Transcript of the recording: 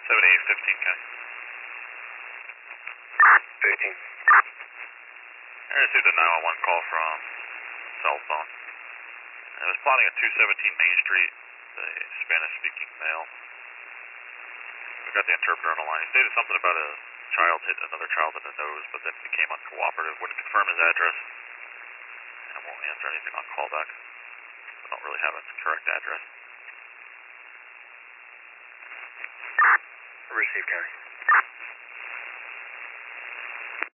7815, County. 15. I received a 911 call from cell phone. I was plotting at 217 Main Street, the Spanish-speaking male. We got the interpreter on the line. He stated something about a child hit another child in the nose, but then became uncooperative. Wouldn't confirm his address, and won't answer anything on callback. I don't really have a correct address. Receive, County.